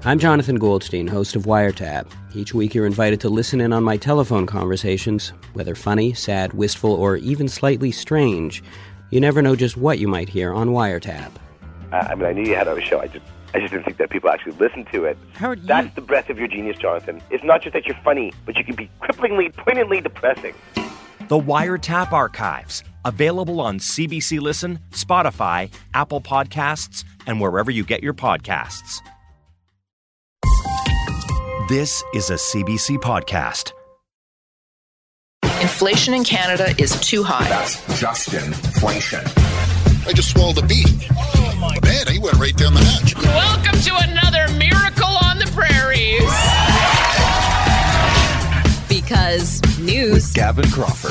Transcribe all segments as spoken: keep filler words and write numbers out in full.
I'm Jonathan Goldstein, host of Wiretap. Each week you're invited to listen in on my telephone conversations, whether funny, sad, wistful, or even slightly strange. You never know just what you might hear on Wiretap. Uh, I mean, I knew you had a show. I just I just didn't think that people actually listened to it. Howard, you... That's the breadth of your genius, Jonathan. It's not just that you're funny, but you can be cripplingly, poignantly depressing. The Wiretap Archives, available on C B C Listen, Spotify, Apple Podcasts, and wherever you get your podcasts. This is a C B C podcast. Inflation in Canada is too high. That's just inflation. I just swallowed a bee. Oh my man, he went right down the hatch. Welcome to another Miracle on the Prairies. Because news. With Gavin Crawford.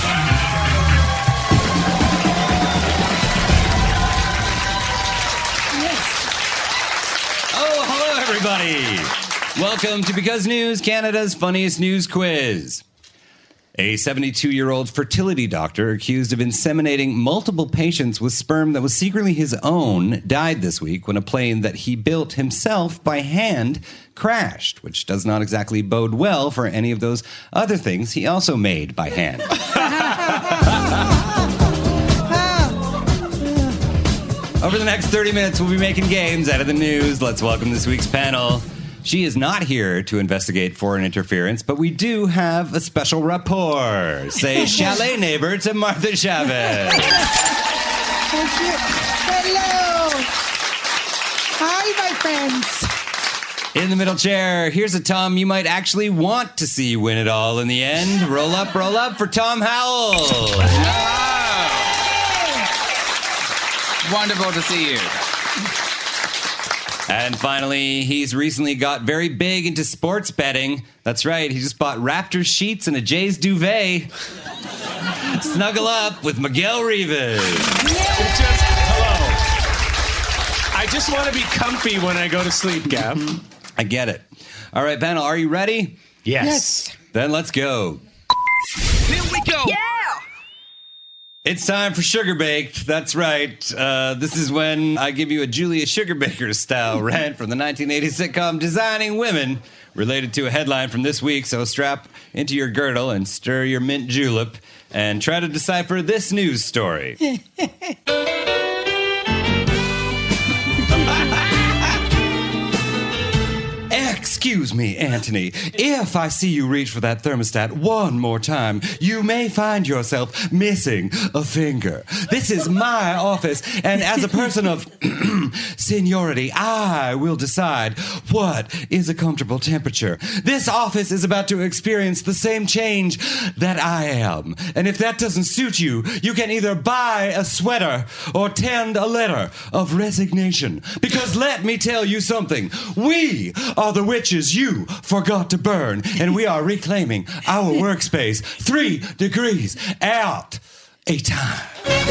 Yes. Oh, hello, everybody. Welcome to Because News, Canada's funniest news quiz. A seventy-two-year-old fertility doctor accused of inseminating multiple patients with sperm that was secretly his own died this week when a plane that he built himself by hand crashed, which does not exactly bode well for any of those other things he also made by hand. Over the next thirty minutes, we'll be making games out of the news. Let's welcome this week's panel. She is not here to investigate foreign interference, but we do have a special rapport. Say chalet neighbor to Martha Chavez. Hello. Hi, my friends. In the middle chair, here's a Tom you might actually want to see win it all in the end. Roll up, roll up for Tom Howell. Hello. Wonderful to see you. And finally, he's recently got very big into sports betting. That's right, he just bought Raptors sheets and a Jays duvet. Snuggle up with Miguel Rivas. Just, hello. I just want to be comfy when I go to sleep, Gav. I get it. All right, panel, are you ready? Yes. Yes. Then let's go. Here we go. Yeah! It's time for Sugar Baked. That's right. Uh, this is when I give you a Julia Sugarbaker style rant from the nineteen eighty sitcom Designing Women, related to a headline from this week. So strap into your girdle and stir your mint julep and try to decipher this news story. Excuse me, Anthony. If I see you reach for that thermostat one more time, you may find yourself missing a finger. This is my office, and as a person of seniority, I will decide what is a comfortable temperature. This office is about to experience the same change that I am. And if that doesn't suit you, you can either buy a sweater or tend a letter of resignation. Because let me tell you something. We are the witches you forgot to burn, and we are reclaiming our workspace three degrees out a time.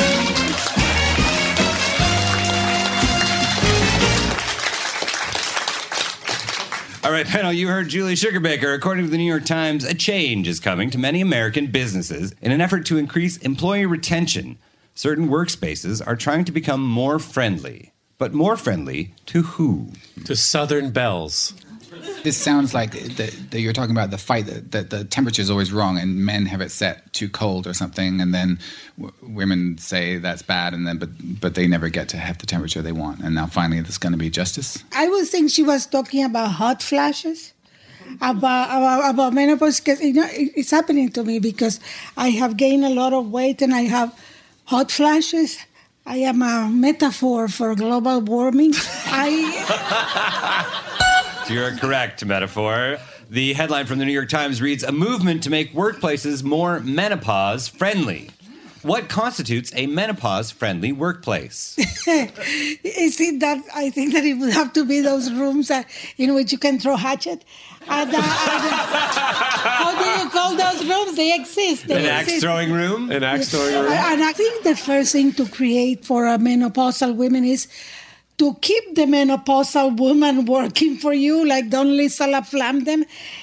All right, panel, you heard Julia Sugarbaker. According to the New York Times, a change is coming to many American businesses in an effort to increase employee retention. Certain workspaces are trying to become more friendly. But more friendly to who? To Southern Belles. This sounds like the, the, you're talking about the fight that, that the temperature is always wrong and men have it set too cold or something, and then w- women say that's bad, and then but but they never get to have the temperature they want, and now finally there's going to be justice. I would think she was talking about hot flashes, about about, about menopause, because you know it, it's happening to me because I have gained a lot of weight and I have hot flashes. I am a metaphor for global warming. I. You're correct, metaphor. The headline from the New York Times reads, a movement to make workplaces more menopause-friendly. What constitutes a menopause-friendly workplace? Is it that I think that it would have to be those rooms that, in which you can throw hatchet? And, uh, and, how do you call those rooms? They exist. They An axe-throwing room? An axe-throwing room. And I think the first thing to create for a menopausal women is to keep the menopausal woman working for you, like don't Lisa LaFlamme them,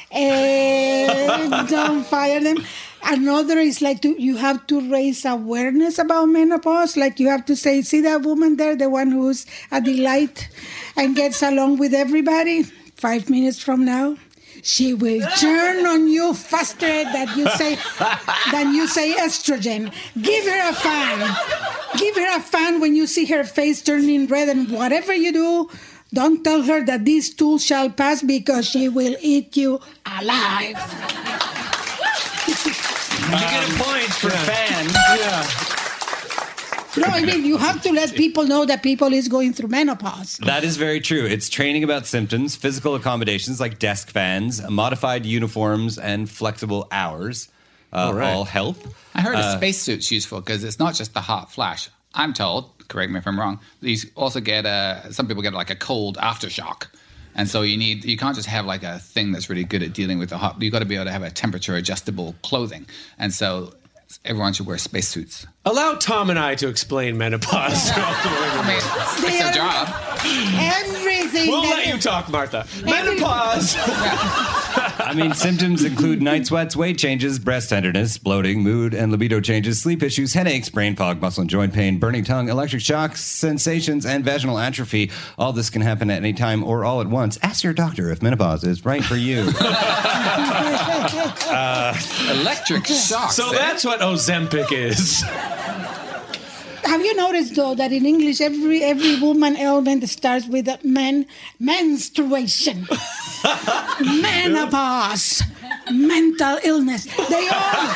and don't fire them. Another is like to, you have to raise awareness about menopause. Like you have to say, see that woman there, the one who's a delight and gets along with everybody. five minutes from now, she will turn on you faster than you say than you say estrogen. Give her a fan. Give her a fan when you see her face turning red, and whatever you do, don't tell her that this too shall pass, because she will eat you alive. You get a point for fans. Yeah. No, I mean, you have to let people know that people is going through menopause. That is very true. It's training about symptoms, physical accommodations like desk fans, modified uniforms, and flexible hours. Uh, all, right. all help. I heard uh, a spacesuit's useful because it's not just the hot flash. I'm told, correct me if I'm wrong, you also get a, some people get like a cold aftershock. And so you need, you can't just have like a thing that's really good at dealing with the hot, you've got to be able to have a temperature adjustable clothing. And so everyone should wear spacesuits. Allow Tom and I to explain menopause. I mean, it's our job. Everything. We'll that let you talk, Martha. Every- Menopause. I mean, symptoms include night sweats, weight changes, breast tenderness, bloating, mood and libido changes, sleep issues, headaches, brain fog, muscle and joint pain, burning tongue, electric shocks, sensations, and vaginal atrophy. All this can happen at any time or all at once. Ask your doctor if menopause is right for you. uh, electric shocks. So eh? that's what Ozempic is. Have you noticed, though, that in English, every every woman ailment starts with a men, menstruation, menopause, mental illness. They all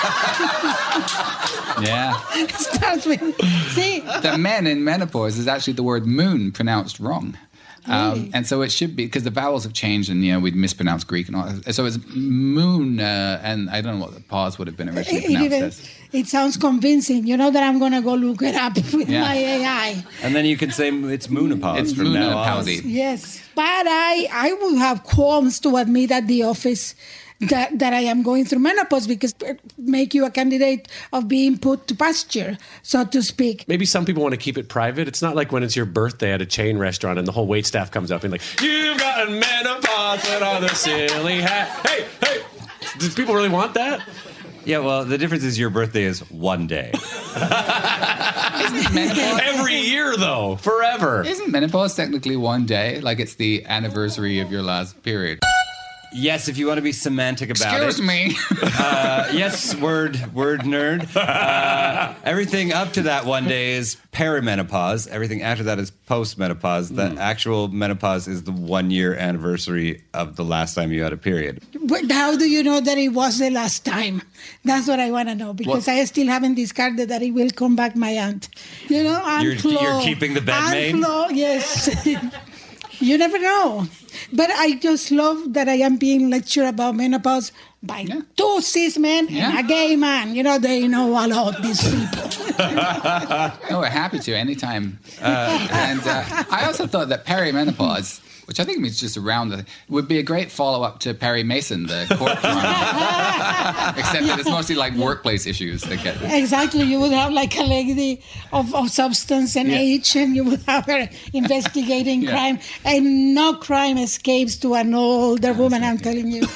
yeah. starts with, see? The men in menopause is actually the word moon pronounced wrong. Um, Really? and so it should be, because the vowels have changed and, you know, we'd mispronounce Greek and all that. So it's moon, uh, and I don't know what the pause would have been originally It, pronounced even, as. it sounds convincing. You know that I'm going to go look it up with Yeah. my A I. And then you can say it's moonopause It's from now on. moonopause. Yes. But I, I would have qualms to admit at the office that, that I am going through menopause, because it make you a candidate of being put to pasture, so to speak. Maybe some people want to keep it private. It's not like when it's your birthday at a chain restaurant and the whole wait staff comes up and like, you've got menopause, put on the silly hat. Hey, hey, do people really want that? Yeah, well, the difference is your birthday is one day. Isn't menopause, Every year, though, forever. isn't menopause technically one day? Like it's the anniversary of your last period. Yes, if you want to be semantic about Excuse it. me. Uh, yes, word, word nerd. Uh, everything up to that one day is perimenopause. Everything after that is postmenopause. The Mm. actual menopause is the one-year anniversary of the last time you had a period. But how do you know that it was the last time? That's what I want to know, because What? I still haven't discarded that it will come back my aunt. You know, Aunt You're- Flo. you're keeping the bed Aunt maid? Flo, yes. You never know. But I just love that I am being lectured about menopause by Yeah. two cis men Yeah. and a gay man. You know, they know a lot, these people. No, we're happy to anytime. Uh, and uh, I also thought that perimenopause, which I think means just around the, would be a great follow-up to Perry Mason, the court crime. Except that it's mostly like workplace issues that get. Exactly. You would have like a lady of, of substance and Yeah. age, and you would have her investigating Yeah. crime. And no crime escapes to an older woman, I'm telling you.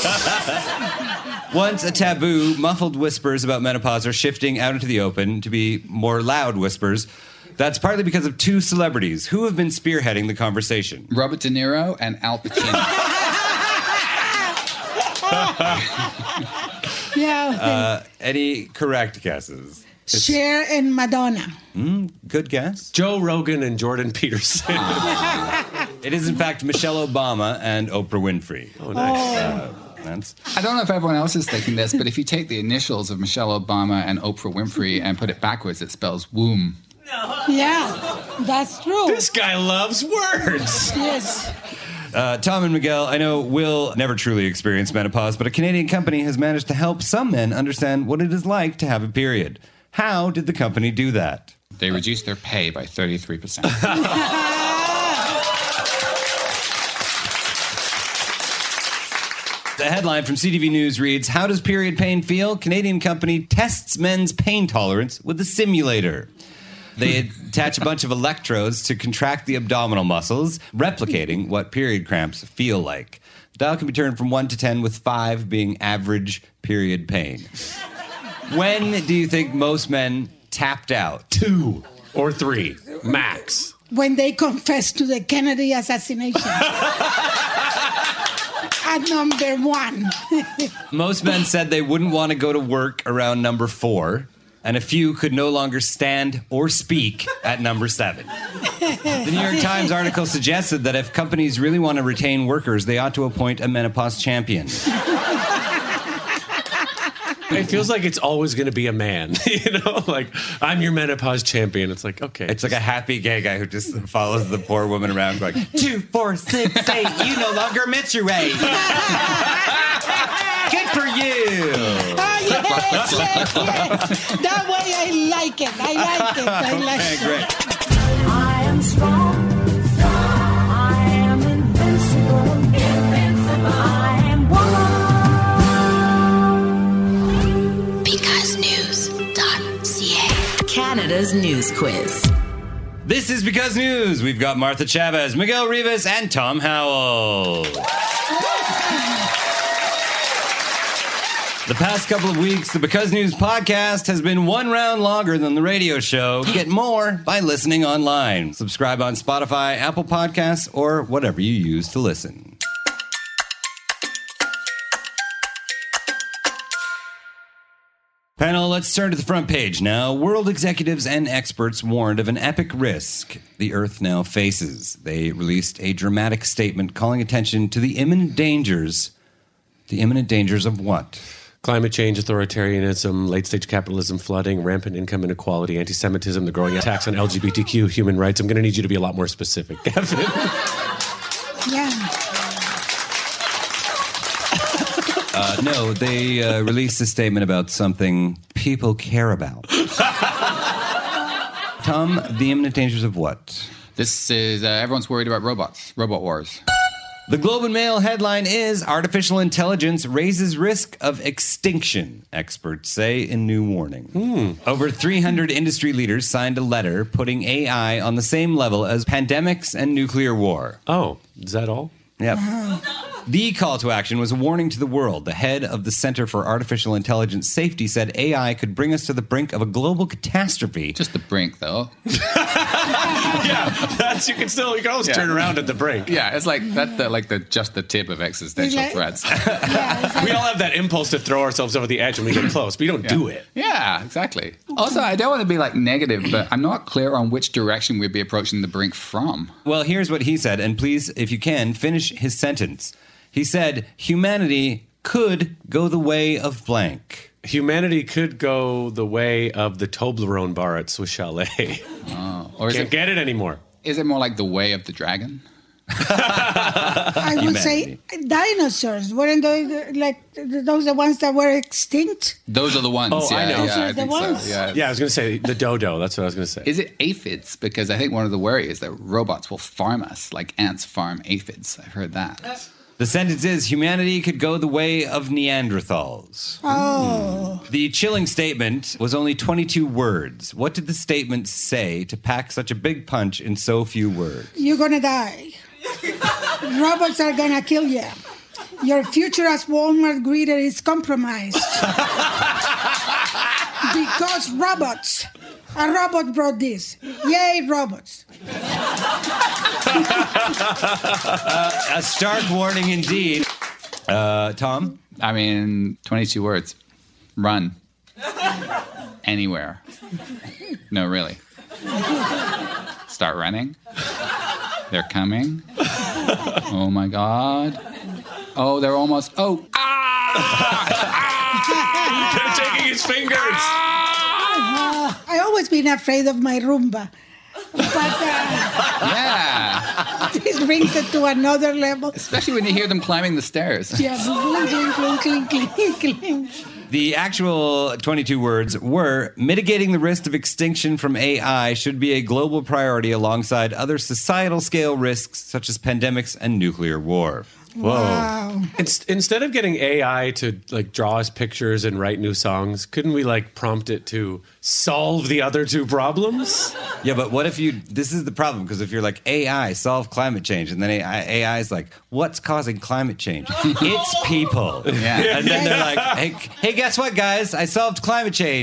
Once a taboo, muffled whispers about menopause are shifting out into the open to be more loud whispers. That's partly because of two celebrities who have been spearheading the conversation. Robert De Niro and Al Pacino. Yeah. Uh, any correct guesses? It's- Cher and Madonna. Mm, good guess. Joe Rogan and Jordan Peterson. It is, in fact, Michelle Obama and Oprah Winfrey. Oh, nice. Uh, that's... I don't know if everyone else is thinking this, but if you take the initials of Michelle Obama and Oprah Winfrey and put it backwards, it spells womb. Yeah, that's true. This guy loves words. Yes. Uh, Tom and Miguel, I know Will never truly experienced menopause, but a Canadian company has managed to help some men understand what it is like to have a period. How did the company do that? They reduced their pay by thirty-three percent. The headline from C T V News reads, how does period pain feel? Canadian company tests men's pain tolerance with a simulator. They attach a bunch of electrodes to contract the abdominal muscles, replicating what period cramps feel like. The dial can be turned from one to ten, with five being average period pain. When do you think most men tapped out? Two or three, max. When they confess to the Kennedy assassination. At number one. Most men said they wouldn't want to go to work around number four, and a few could no longer stand or speak at number seven. The New York Times article suggested that if companies really want to retain workers, they ought to appoint a menopause champion. It feels like it's always going to be a man, you know? Like, I'm your menopause champion. It's like, okay. It's like a happy gay guy who just follows the poor woman around going, two, four, six, eight, you no longer menstruate. Good for you. Oh, yes, yes, yes. That way I like it. I like it. I like okay, it. Great. I am strong. I am invincible. Invincible. I am woman. because news dot c a. Canada's news quiz. This is Because News. We've got Martha Chavez, Miguel Rivas, and Tom Howell. The past couple of weeks, the Because News podcast has been one round longer than the radio show. Get more by listening online. Subscribe on Spotify, Apple Podcasts, or whatever you use to listen. Panel, let's turn to the front page now. World executives and experts warned of an epic risk the Earth now faces. They released a dramatic statement calling attention to the imminent dangers. The imminent dangers of what? Climate change, authoritarianism, late-stage capitalism, flooding, rampant income inequality, anti-Semitism, the growing attacks on L G B T Q, human rights. I'm going to need you to be a lot more specific, Gavin. Yeah. Uh, no, they uh, released a statement about something people care about. Tom, the imminent dangers of what? This is, uh, everyone's worried about robots, robot wars. The Globe and Mail headline is, Artificial Intelligence Raises Risk of Extinction, experts say in new warning. Hmm. Over three hundred industry leaders signed a letter putting A I on the same level as pandemics and nuclear war. Oh, is that all? Yep. The call to action was a warning to the world. The head of the Center for Artificial Intelligence Safety said A I could bring us to the brink of a global catastrophe. Just the brink, though. Yeah, that's, you can still, you can always Yeah. turn around at the brink. Yeah, it's like that's the, like the just the tip of existential Like- threats. We all have that impulse to throw ourselves over the edge when we get close, but you don't Yeah. do it. Yeah, exactly. Also, I don't want to be like negative, but I'm not clear on which direction we'd be approaching the brink from. Well, here's what he said, and please, if you can, finish his sentence. He said, humanity could go the way of blank. Humanity could go the way of the Toblerone bar at Swiss Chalet. Oh, or is Can't it, get it anymore. is it more like the way of the dragon? I would say dinosaurs. Weren't those like those the ones that were extinct? Those are the ones. Oh, yeah, I know. Yeah, Those are I the think ones. so. Yeah. Yeah, I was going to say the dodo. That's what I was going to say. Is it aphids? Because I think one of the worry is that robots will farm us like ants farm aphids. I've heard that. The sentence is, humanity could go the way of Neanderthals. Oh. The chilling statement was only twenty-two words. What did the statement say to pack such a big punch in so few words? You're gonna die. Robots are gonna kill you. Your future as Walmart greeter is compromised. Because robots. A robot brought this. Yay, robots. A stark warning indeed. Uh, Tom? I mean, twenty-two words. Run. Anywhere. No, really. Start running. They're coming. Oh my God. Oh, they're almost. Oh. They're taking his fingers. Uh, I always been afraid of my Roomba. But uh, Yeah. this brings it to another level. Especially when you hear them climbing the stairs. Yeah, clink, clink, clink, clink, clink, clink. The actual twenty-two words were, mitigating the risk of extinction from A I should be a global priority alongside other societal scale risks such as pandemics and nuclear war. Whoa. Wow. Inst- instead of getting A I to like draw us pictures and write new songs, couldn't we like prompt it to solve the other two problems? Yeah, but what if you, this is the problem, because if you're like, A I, solve climate change, and then A I, A I is like, what's causing climate change? It's people. Yeah. And then they're like, hey, hey, guess what, guys? I solved climate change.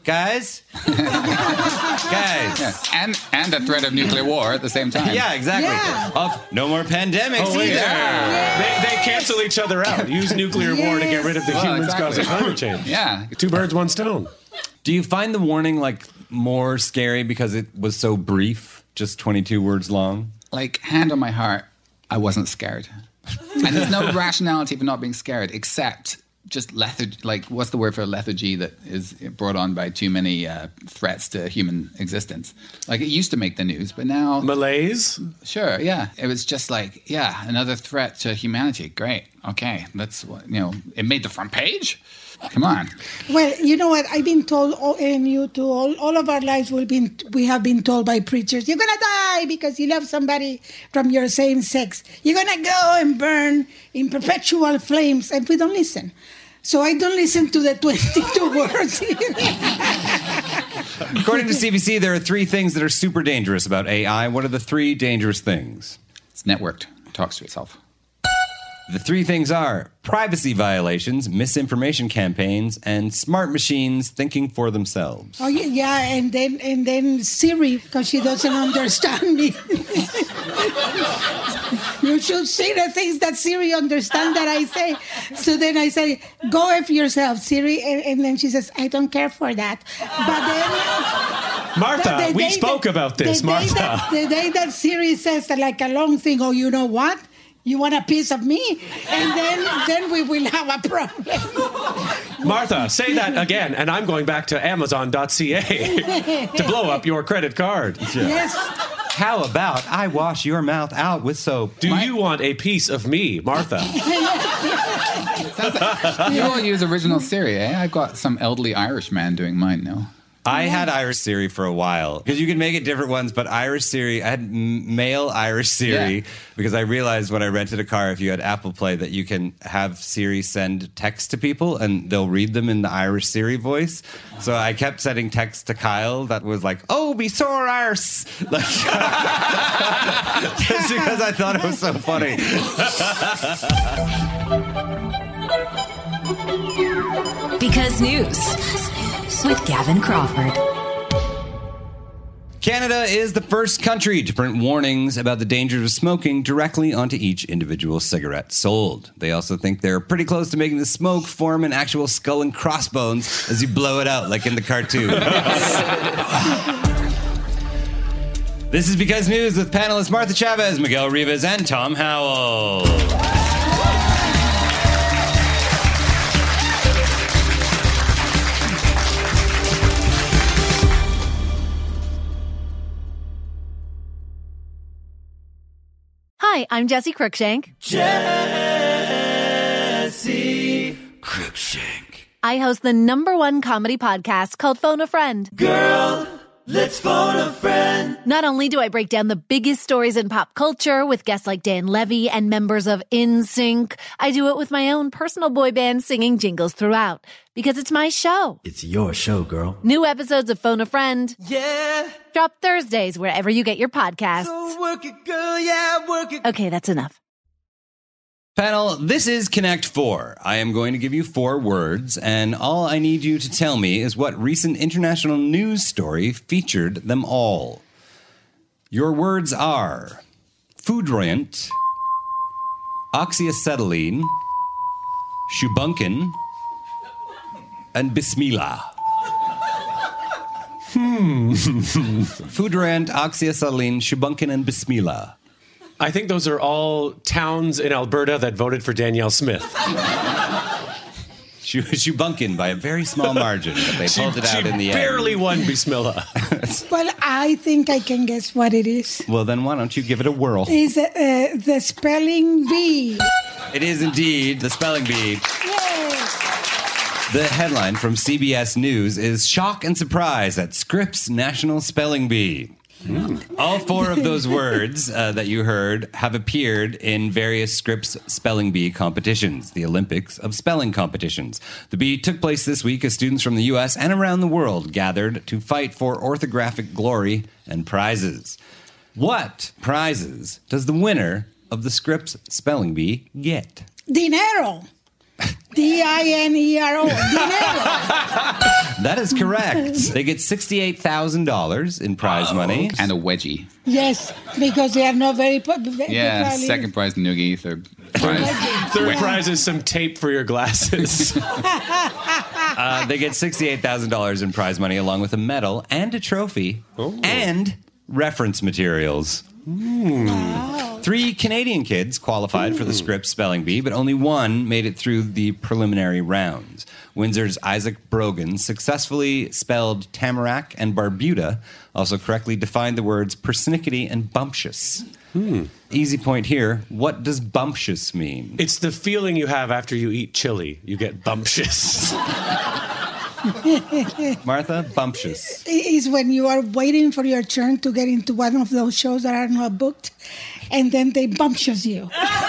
guys. Guys. Yeah. And and the threat of nuclear war at the same time. Yeah, exactly. Yeah. Oh, no more pandemics Oh, wait. either. Yeah. They, they cancel each other out. Use nuclear war to get rid of the Well, humans exactly. causing climate change. Yeah. Two birds, one stone. Do you find the warning like more scary because it was so brief, just twenty-two words long? Like, hand on my heart, I wasn't scared. And there's no rationality for not being scared, except just lethargy. Like, what's the word for lethargy that is brought on by too many uh, threats to human existence? Like, it used to make the news, but now... Malaise? Sure, yeah. It was just like, yeah, another threat to humanity. Great. Okay, that's what, you know, it made the front page? Come on. Well, you know what? I've been told, all- and you too, all, all of our lives we've been, we have been told by preachers, you're going to die because you love somebody from your same sex. You're going to go and burn in perpetual flames. And we don't listen. So I don't listen to the twenty-two words. According to C B C, there are three things that are super dangerous about A I. What are the three dangerous things? It's networked. It talks to itself. The three things are privacy violations, misinformation campaigns, and smart machines thinking for themselves. Oh, yeah, yeah, and then and then Siri, because she doesn't understand me. You should say the things that Siri understands that I say. So then I say, go F yourself, Siri, and, and then she says, I don't care for that. But then... Martha, the- the we day spoke that- about this, the day Martha. that- the day that Siri says that, like a long thing, oh, you know what? You want a piece of me? And then then we will have a problem. Martha, say that again, and I'm going back to Amazon dot C A to blow up your credit card. Yes. How about I wash your mouth out with soap? Do you want a piece of me, Martha? You all use original Siri, eh? I've got some elderly Irish man doing mine now. I had Irish Siri for a while because you can make it different ones, but Irish Siri, I had m- male Irish Siri Yeah. because I realized when I rented a car, if you had Apple Play, that you can have Siri send text to people and they'll read them in the Irish Siri voice. So I kept sending text to Kyle that was like, oh, be sore arse. Like, just because I thought it was so funny. Because News with Gavin Crawford. Canada is the first country to print warnings about the dangers of smoking directly onto each individual cigarette sold. They also think they're pretty close to making the smoke form an actual skull and crossbones as you blow it out, like in the cartoon. This is Because News with panelists Martha Chavez, Miguel Rivas, and Tom Howell. Hi, I'm Jessie Cruikshank. Jessie Cruikshank. I host the number one comedy podcast called Phone a Friend. Girl, let's phone a friend. Not only do I break down the biggest stories in pop culture with guests like Dan Levy and members of N Sync, I do it with my own personal boy band singing jingles throughout. Because it's my show. It's your show, girl. New episodes of Phone a Friend. Yeah. Drop Thursdays wherever you get your podcasts. So work it, girl, yeah, work it. Okay, that's enough. Panel, this is Connect Four. I am going to give you four words, and all I need you to tell me is what recent international news story featured them all. Your words are foudroyant, oxyacetylene, shubunkin, and bismillah. Hmm. Foudroyant, oxyacetylene, shubunkin, and bismillah. I think those are all towns in Alberta that voted for Danielle Smith. She, Shubunkin by a very small margin, but they pulled she, it out she in the barely end. won Bismillah. Well, I think I can guess what it is. Well, then why don't you give it a whirl? Is uh, the spelling bee. It is indeed the spelling bee. The headline from C B S News is Shock and Surprise at Scripps National Spelling Bee. Mm. All four of those words uh, that you heard have appeared in various Scripps Spelling Bee competitions, the Olympics of spelling competitions. The bee took place this week as students from the U S and around the world gathered to fight for orthographic glory and prizes. What prizes does the winner of the Scripps Spelling Bee get? Dinero. D I N E R O. Dinero. That is correct. They get sixty-eight thousand dollars in prize oh, money. And a wedgie. Yes, because they are not very... Yeah, second prize, noogie. Third prize. Third yeah. prize is some tape for your glasses. uh, they get sixty-eight thousand dollars in prize money along with a medal and a trophy oh. and reference materials. Mm. Wow. Three Canadian kids qualified mm. for the Scripps Spelling Bee, but only one made it through the preliminary rounds. Windsor's Isaac Brogan successfully spelled tamarack and barbuda, also correctly defined the words persnickety and bumptious. Hmm. Easy point here. What does bumptious mean? It's the feeling you have after you eat chili. You get bumptious. Martha, bumptious. Is when you are waiting for your turn to get into one of those shows that are not booked, and then they bumptious you.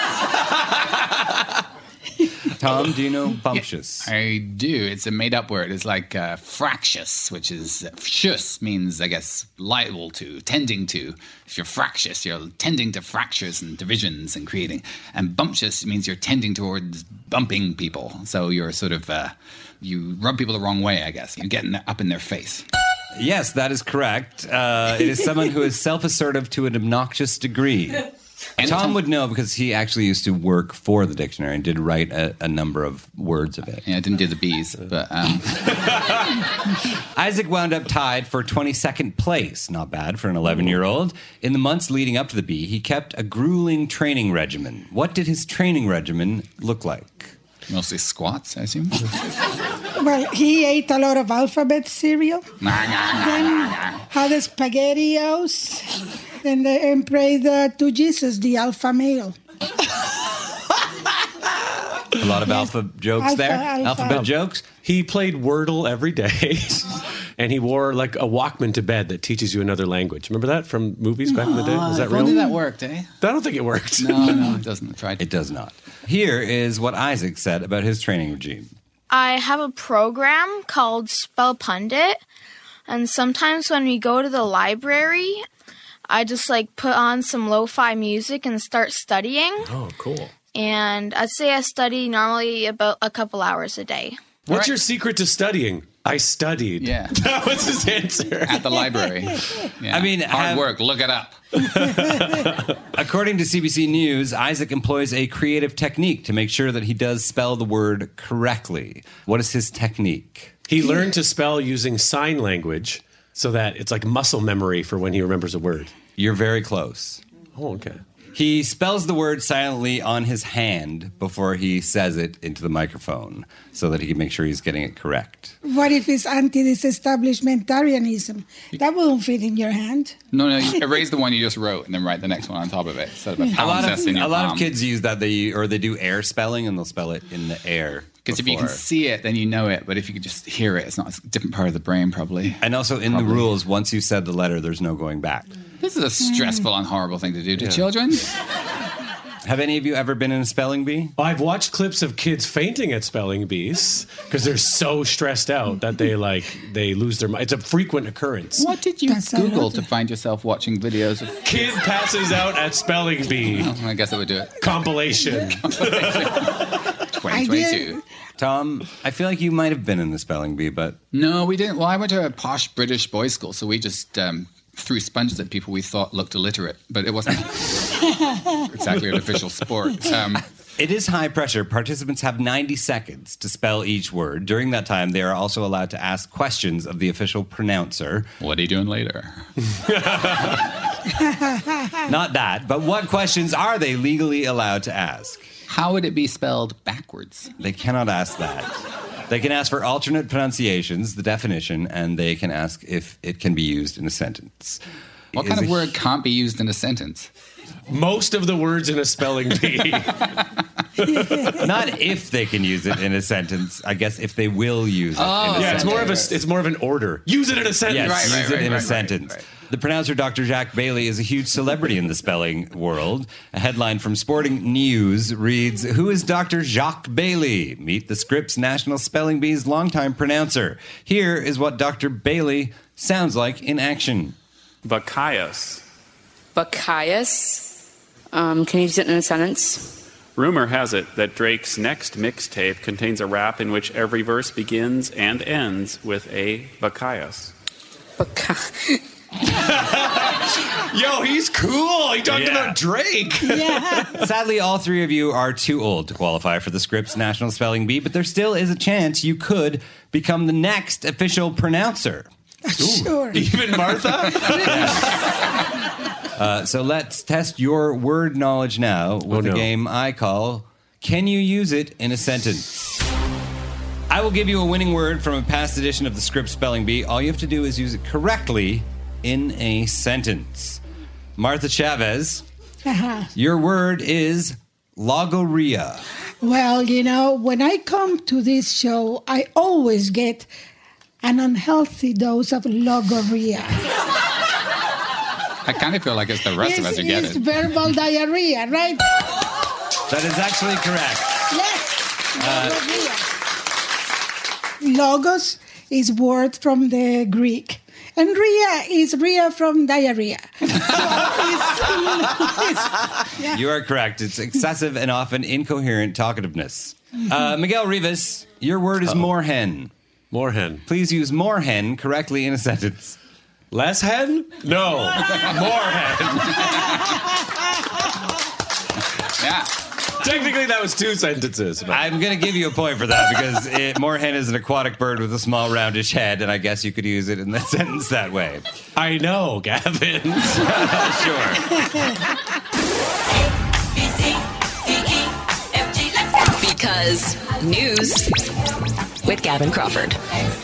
Tom, do you know bumptious? Yeah, I do. It's a made-up word. It's like uh, fractious, which is uh, shus means, I guess, liable to, tending to. If you're fractious, you're tending to fractures and divisions and creating. And bumptious means you're tending towards bumping people. So you're sort of, uh, you rub people the wrong way, I guess. You're getting up in their face. Yes, that is correct. Uh, it is someone who is self-assertive to an obnoxious degree. And Tom would know because he actually used to work for the dictionary and did write a, a number of words of it. Yeah, I didn't do the B's, but... Um... Isaac wound up tied for twenty-second place. Not bad for an eleven-year-old. In the months leading up to the bee, he kept a grueling training regimen. What did his training regimen look like? Mostly squats, I assume. Well, he ate a lot of alphabet cereal. Then had the SpaghettiOs. And, uh, and prayed uh, to Jesus, the alpha male. A lot of yes. alpha jokes alpha, there. Alpha. Alphabet jokes. He played Wordle every day. And he wore like a Walkman to bed that teaches you another language. Remember that from movies back in the day? Was that if real? Only that worked, eh? I don't think it worked. No, no, it doesn't. I tried. It does not. Here is what Isaac said about his training regime. I have a program called Spell Pundit. And sometimes when we go to the library, I just like put on some lo-fi music and start studying. Oh, cool. And I'd say I study normally about a couple hours a day. What's right. your secret to studying? I studied. Yeah. That was his answer. At the library. Yeah. I mean, hard have... work. Look it up. According to C B C News, Isaac employs a creative technique to make sure that he does spell the word correctly. What is his technique? He learned to spell using sign language so that it's like muscle memory for when he remembers a word. You're very close. Oh, okay. He spells the word silently on his hand before he says it into the microphone so that he can make sure he's getting it correct. What if it's anti-disestablishmentarianism? That won't fit in your hand. No, no, you erase the one you just wrote and then write the next one on top of it. So a lot, of, in your a lot palm. of kids use that, they or they do air spelling and they'll spell it in the air. Because if you can see it, then you know it. But if you could just hear it, it's not a different part of the brain, probably. And also in probably. the rules, once you said the letter, there's no going back. This is a stressful and horrible thing to do to yeah. children. Have any of you ever been in a spelling bee? I've watched clips of kids fainting at spelling bees because they're so stressed out that they like they lose their mind. It's a frequent occurrence. What did you That's Google to find yourself watching videos of kid passes out at spelling bee? Oh, I guess I would do it. Compilation. twenty twenty-two. Tom, I feel like you might have been in the spelling bee, but no, we didn't. Well, I went to a posh British boys' school, so we just um, threw sponges at people we thought looked illiterate, but it wasn't exactly an official sport. Um, it is high pressure. Participants have ninety seconds to spell each word. During that time, they are also allowed to ask questions of the official pronouncer. What are you doing later? Not that, but what questions are they legally allowed to ask? How would it be spelled backwards? They cannot ask that. They can ask for alternate pronunciations, the definition, and they can ask if it can be used in a sentence. What kind of word can't be used in a sentence? Most of the words in a spelling bee. Not if they can use it in a sentence. I guess if they will use it oh, in a yeah, sentence. it's more of a it's more of an order. Use it in a sentence. Yes, right, use right, it right, in right, a sentence. Right, right. The pronouncer, Doctor Jack Bailey, is a huge celebrity in the spelling world. A headline from Sporting News reads, "Who is Doctor Jacques Bailey? Meet the Scripps National Spelling Bee's longtime pronouncer. Here is what Doctor Bailey sounds like in action." Bacchus. Bacchus. Um, can you use it in a sentence? Rumor has it that Drake's next mixtape contains a rap in which every verse begins and ends with a Bacchus. Yo, he's cool. He talked Yeah. about Drake. Yeah. Sadly, all three of you are too old to qualify for the Scripps National Spelling Bee, but there still is a chance you could become the next official pronouncer. Sure. Even Martha? Uh, so let's test your word knowledge now with Oh, a no. game I call Can You Use It in a Sentence? I will give you a winning word from a past edition of the Scripps Spelling Bee. All you have to do is use it correctly in a sentence. Martha Chavez, Uh-huh. your word is logorrhea. Well, you know, when I come to this show, I always get an unhealthy dose of logorrhea. I kind of feel like it's the rest of us who get It's it. verbal diarrhea, right? That is actually correct. Yes. Uh, Logorrhea. Logos is word from the Greek. And rhea is rhea from diarrhea. So it's, it's, yeah. You are correct. It's excessive and often incoherent talkativeness. Uh, Miguel Rivas, your word is moorhen. Moorhen. Please use moorhen correctly in a sentence. Less hen? No. Moorhen. Yeah. Technically, that was two sentences. but- I'm going to give you a point for that because it, moorhen is an aquatic bird with a small roundish head, and I guess you could use it in the sentence that way. I know, Gavin. Sure. Because news with Gavin Crawford.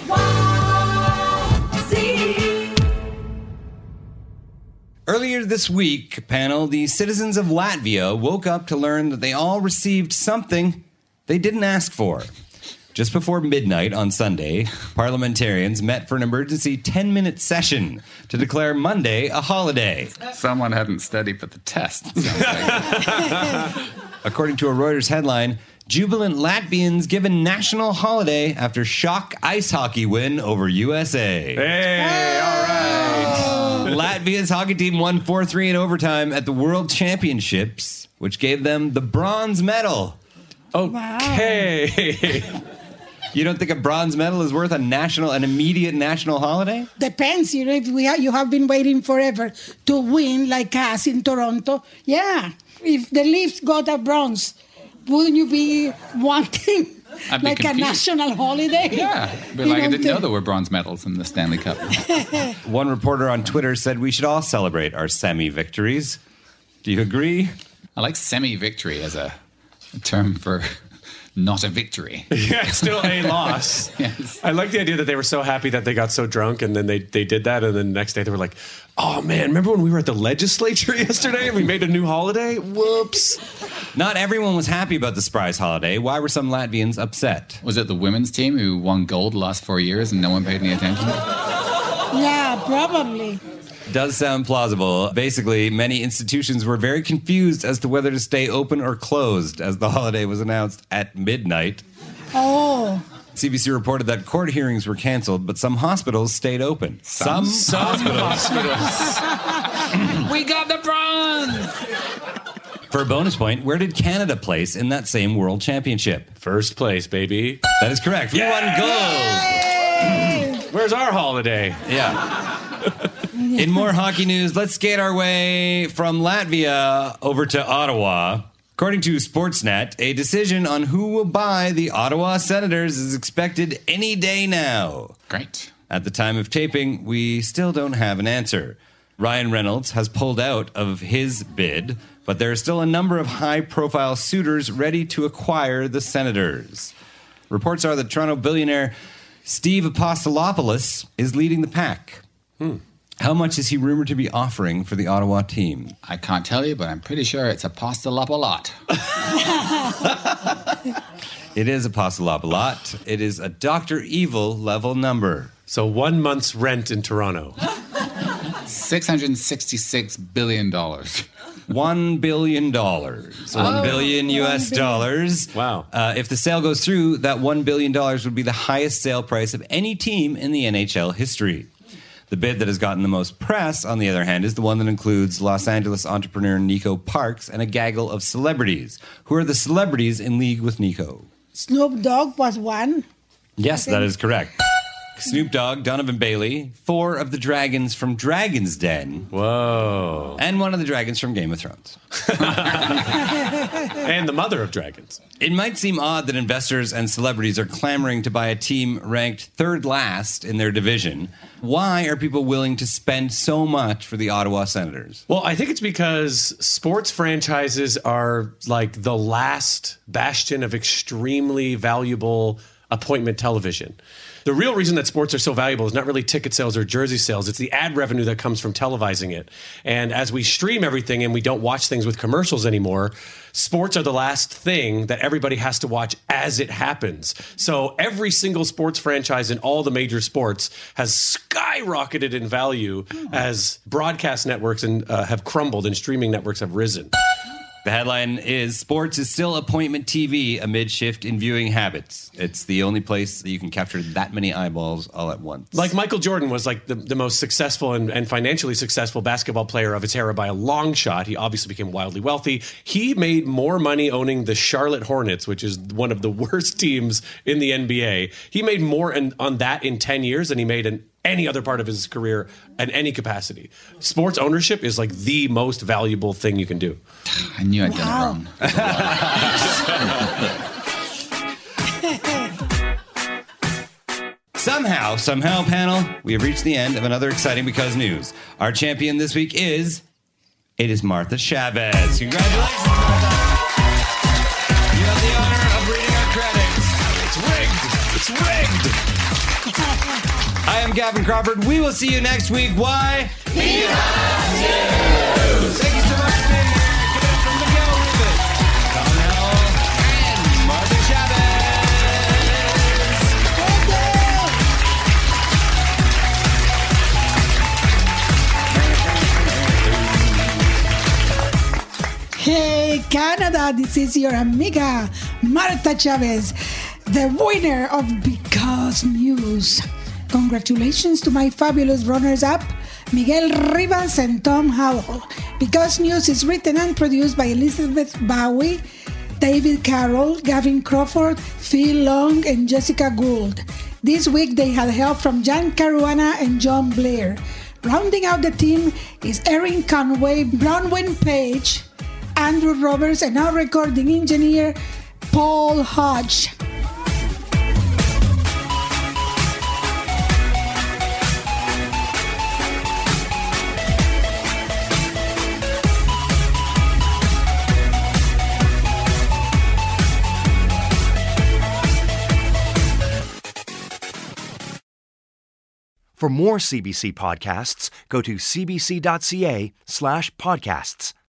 Earlier this week, panel, the citizens of Latvia woke up to learn that they all received something they didn't ask for. Just before midnight on Sunday, parliamentarians met for an emergency ten-minute session to declare Monday a holiday. Someone hadn't studied for the test. it sounds like. According to a Reuters headline, jubilant Latvians given national holiday after shock ice hockey win over U S A. Hey, all right. Latvia's hockey team won four three in overtime at the World Championships, which gave them the bronze medal. Okay. You don't think a bronze medal is worth a national, an immediate national holiday? Depends. You know, if we ha- you have been waiting forever to win, like us in Toronto, yeah. If the Leafs got a bronze, wouldn't you be wanting I'd be like a confused. national holiday? Yeah. But You like I don't didn't know think- there were bronze medals in the Stanley Cup. One reporter on Twitter said we should all celebrate our semi-victories. Do you agree? I like semi-victory as a, a term for not a victory. Yeah, it's still a loss. Yes. I like the idea that they were so happy that they got so drunk and then they, they did that and then the next day they were like, oh man, remember when we were at the legislature yesterday and we made a new holiday? Whoops. Not everyone was happy about the surprise holiday. Why were some Latvians upset? Was it the women's team who won gold the last four years and no one paid any attention? Yeah, probably. Does sound plausible. Basically, many institutions were very confused as to whether to stay open or closed as the holiday was announced at midnight. Oh. C B C reported that court hearings were canceled, but some hospitals stayed open. Some, Some hospitals. hospitals. We got the bronze! For a bonus point, where did Canada place in that same World Championship? First place, baby. That is correct. We won gold. Where's our holiday? Yeah. In more hockey news, let's skate our way from Latvia over to Ottawa. According to Sportsnet, a decision on who will buy the Ottawa Senators is expected any day now. Great. At the time of taping, we still don't have an answer. Ryan Reynolds has pulled out of his bid, but there are still a number of high-profile suitors ready to acquire the Senators. Reports are that Toronto billionaire Steve Apostolopoulos is leading the pack. Hmm. How much is he rumored to be offering for the Ottawa team? I can't tell you, but I'm pretty sure it's a Apostolopoulos. It is Apostolopoulos. It is a Doctor Evil level number. So one month's rent in Toronto. six hundred sixty-six billion dollars. One billion dollars. One Oh, billion U S one billion. dollars. Wow. Uh, if the sale goes through, that one billion dollars would be the highest sale price of any team in the N H L history. The bid that has gotten the most press, on the other hand, is the one that includes Los Angeles entrepreneur Nico Parks and a gaggle of celebrities. Who are the celebrities in league with Nico? Snoop Dogg was one. Yes, that is correct. Snoop Dogg, Donovan Bailey, four of the dragons from Dragon's Den. Whoa. And one of the dragons from Game of Thrones. And the mother of dragons. It might seem odd that investors and celebrities are clamoring to buy a team ranked third last in their division. Why are people willing to spend so much for the Ottawa Senators? Well, I think it's because sports franchises are like the last bastion of extremely valuable appointment television. The real reason that sports are so valuable is not really ticket sales or jersey sales. It's the ad revenue that comes from televising it. And as we stream everything and we don't watch things with commercials anymore, sports are the last thing that everybody has to watch as it happens. So every single sports franchise in all the major sports has skyrocketed in value as broadcast networks and uh, have crumbled and streaming networks have risen. The headline is, sports is still appointment T V amid shift in viewing habits. It's the only place that you can capture that many eyeballs all at once. Like Michael Jordan was like the, the most successful and, and financially successful basketball player of his era by a long shot. He obviously became wildly wealthy. He made more money owning the Charlotte Hornets, which is one of the worst teams in the N B A. He made more in, on that in ten years than he made in any other part of his career in any capacity. Sports ownership is like the most valuable thing you can do. I knew I'd done it wrong. Somehow, somehow, panel, we have reached the end of another exciting Because news. Our champion this week is, it is Martha Chavez. Congratulations, Martha. You have the honor of reading our credits. It's rigged. It's rigged. I am Gavin Crawford. We will see you next week. Why? We have to. Thank you so much for being here. Give it up from Miguel Rivas, Tom Howell, and Martha Chavez. Hey, Canada, this is your amiga, Martha Chavez, the winner of Because News. Congratulations to my fabulous runners-up, Miguel Rivas and Tom Howell. Because News is written and produced by Elizabeth Bowie, David Carroll, Gavin Crawford, Phil Long, and Jessica Gould. This week they had help from Jan Caruana and John Blair. Rounding out the team is Erin Conway, Bronwyn Page, Andrew Roberts, and our recording engineer, Paul Hodge. For more C B C podcasts, go to cbc.ca slash podcasts.